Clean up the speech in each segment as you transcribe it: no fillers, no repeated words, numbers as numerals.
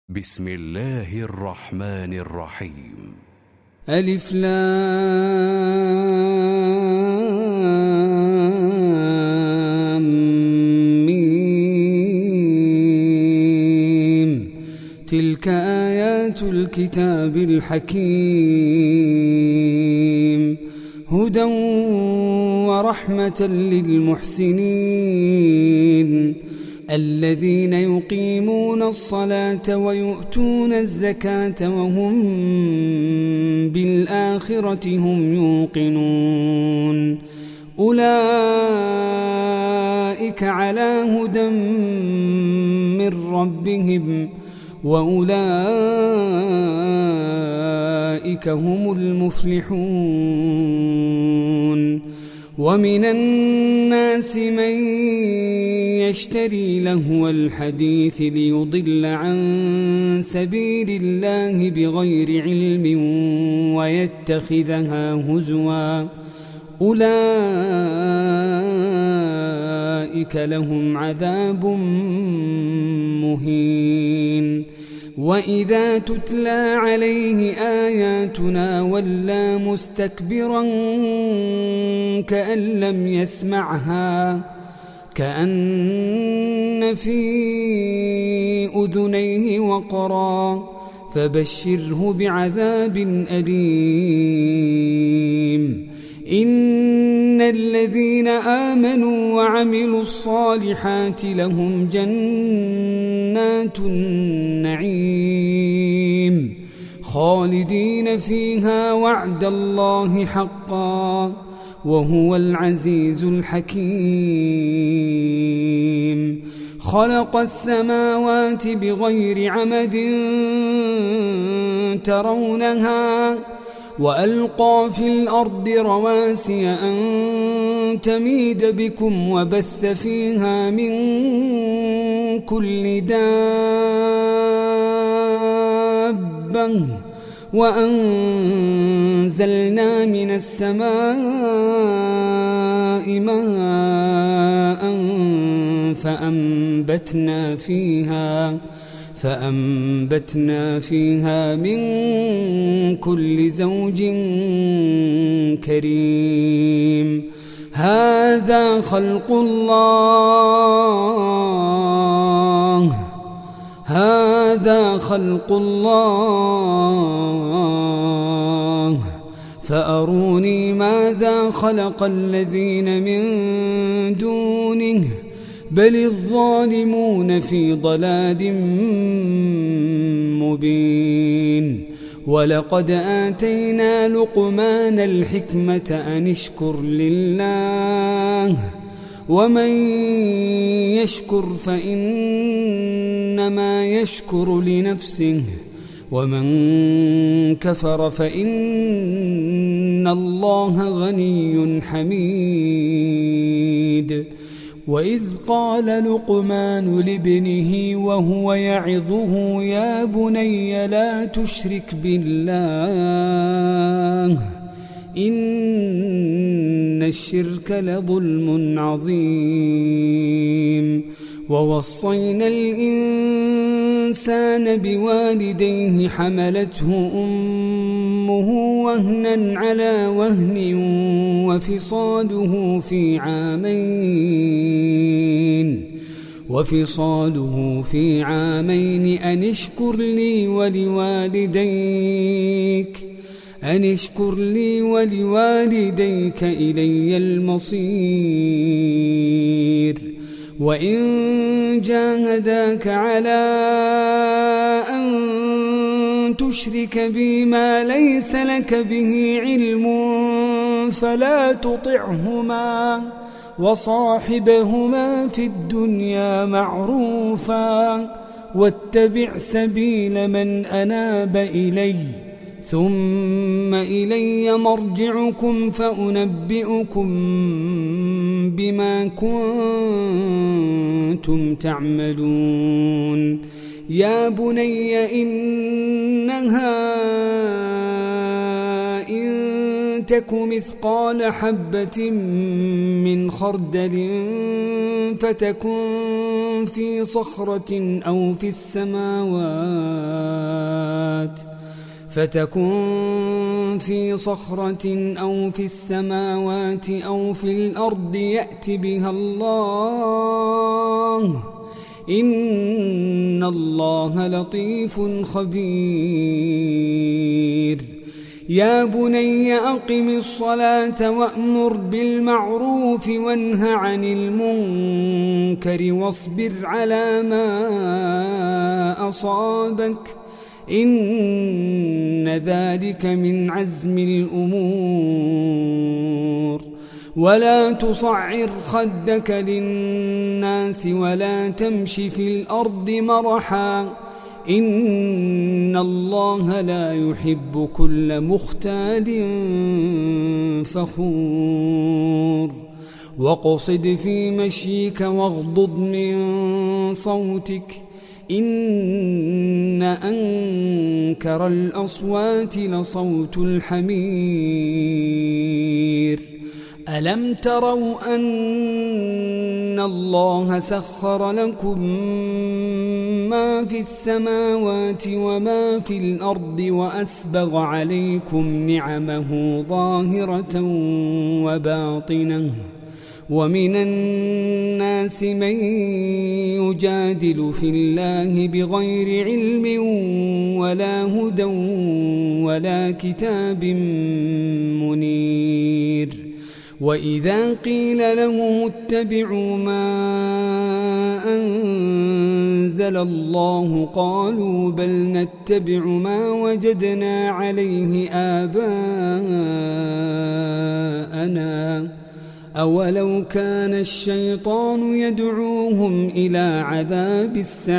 بسم الله الرحمن الرحيم. ألف لام ميم. تلك آيات الكتاب الحكيم، هدى ورحمة للمحسنين الذين يقيمون الصلاة ويؤتون الزكاة وهم بالآخرة هم يوقنون. أولئك على هدى من ربهم وأولئك هم المفلحون. ومن الناس من يشتري لهو الحديث ليضل عن سبيل الله بغير علم ويتخذها هزوا، أولئك لهم عذاب مهين. وإذا تتلى عليه آياتنا ولى مستكبرا كأن لم يسمعها، كأن في أذنيه وقرا، فبشره بعذاب أليم. إن الذين آمنوا وعملوا الصالحات لهم جنات النعيم خالدين فيها وعد الله حقا وهو العزيز الحكيم. خلق السماوات بغير عمد ترونها وألقى في الأرض رواسي أن تميد بكم وبث فيها من كل دابة وأنزلنا من السماء ماء فأنبتنا فيها من كل زوج كريم. هذا خلق الله فأروني ماذا خلق الذين من دونه بل الظالمون في ضلال مبين. ولقد آتينا لقمان الحكمة أن اشكر لله ومن يشكر فإنما يشكر لنفسه ومن كفر فإن الله غني حميد. وإذ قال لقمان لابنه وهو يعظه يا بني لا تشرك بالله إن الشرك لظلم عظيم. ووصينا الإنسان بوالديه حملته أمه وهنا على وهن وفصاله في عامين أن اشكر لي ولوالديك إلي المصير. وإن جاهداك على أن تشرك بي ما ليس لك به علم فلا تطعهما وصاحبهما في الدنيا معروفا واتبع سبيل من أناب إلي ثم إلي مرجعكم فأنبئكم بما كنتم تعملون. يا بني إنها إن تك مثقال حبة من خردل فتكن في صخرة أو في السماوات أو في الأرض يأت بها الله إن الله لطيف خبير يا بني أقم الصلاة وأمر بالمعروف وانه عن المنكر واصبر على ما أصابك إن ذلك من عزم الأمور ولا تصعر خدك للناس ولا تمش في الأرض مرحا إن الله لا يحب كل مختال فخور واقصد في مشيك واغضض من صوتك إن أنكر الأصوات لصوت الحمير ألم تروا أن الله سخر لكم ما في السماوات وما في الأرض وأسبغ عليكم نعمه ظاهرة وباطنة ومن الناس من يجادل في الله بغير علم ولا هدى ولا كتاب منير وإذا قيل لهم اتبعوا ما أنزل الله قالوا بل نتبع ما وجدنا عليه آباءنا أولو كان الشيطان يدعوهم إلى عذاب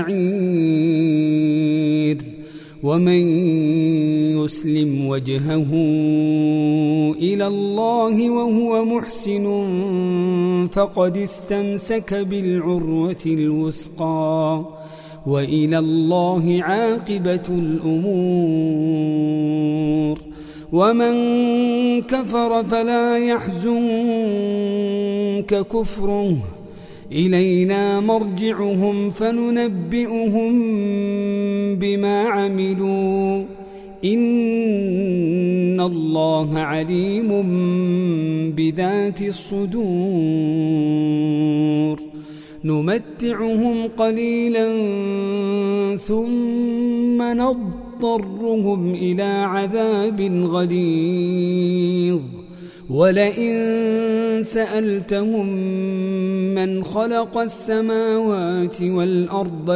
السعير ومن يسلم وجهه إلى الله وهو محسن فقد استمسك بالعروة الوثقى وإلى الله عاقبة الأمور ومن كفر فلا يحزنك كفره إلينا مرجعهم فننبئهم بما عملوا إن الله عليم بذات الصدور نمتعهم قليلا ثم نضطرهم إلى عذاب غليظ ولئن سألتهم من خلق السماوات والأرض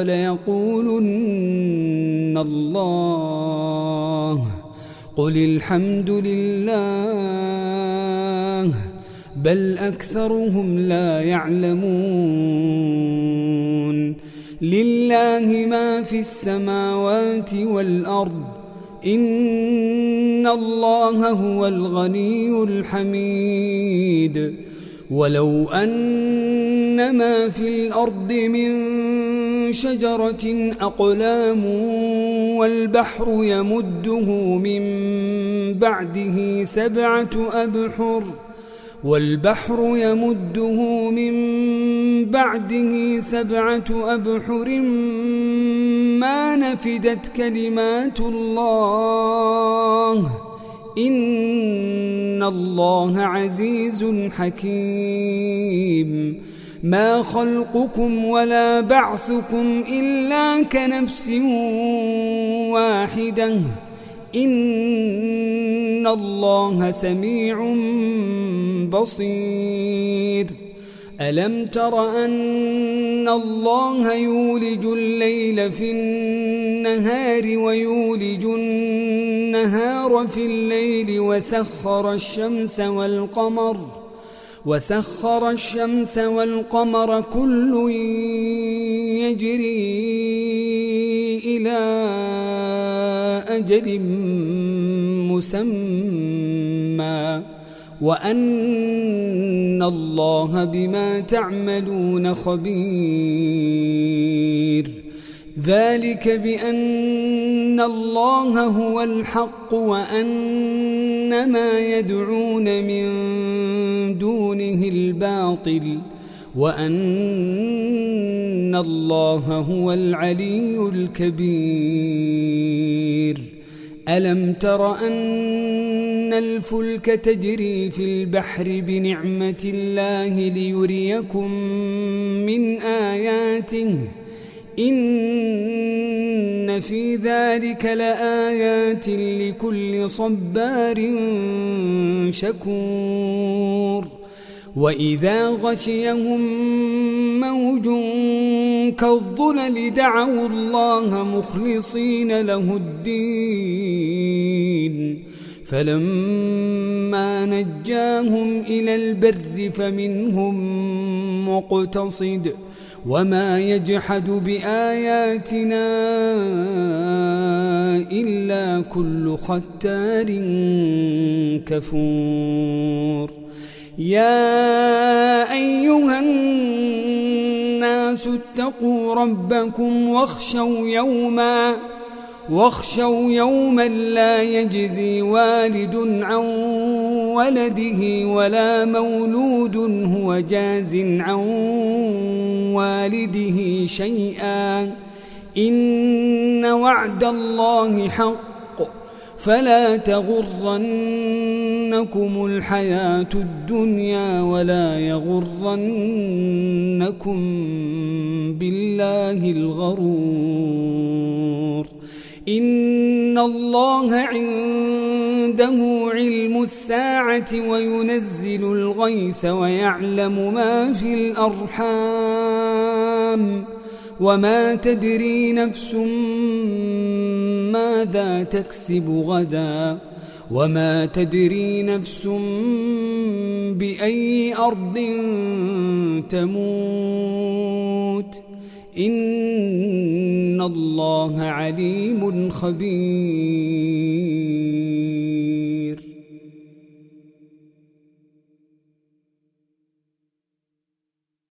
ليقولن الله قل الحمد لله بل أكثرهم لا يعلمون لله ما في السماوات والأرض إن الله هو الغني الحميد ولو أن ما في الأرض من شجرة أقلام والبحر يمده من بعده سبعة أبحر ما نفدت كلمات الله إن الله عزيز حكيم ما خلقكم ولا بعثكم إلا كنفس واحدة إن الله سميع بصير ألم تر أن الله يولج الليل في النهار ويولج النهار في الليل وسخر الشمس والقمر كل يجري إلى أجل مسمى وأن الله بما تعملون خبير ذلك بأن الله هو الحق وأن ما يدعون من دونه الباطل وأن الله هو العلي الكبير ألم تر أن الفلك تجري في البحر بنعمة الله ليريكم من آياته إن في ذلك لآيات لكل صبار شكور وإذا غشيهم موج كالظلل دعوا الله مخلصين له الدين فلما نجاهم إلى البر فمنهم مقتصد وما يجحد بآياتنا إلا كل ختار كفور يا أيها الناس اتقوا ربكم واخشوا يوما لا يجزي والد عن ولده ولا مولود هو جاز عن والده شيئا إن وعد الله حق فلا تغرنكم الحياة الدنيا ولا يغرنكم بالله الغرور إن الله عنده علم الساعة وينزل الغيث ويعلم ما في الأرحام وما تدري نفس ماذا تكسب غدا وما تدري نفس بأي أرض تموت إن الله عليم خبير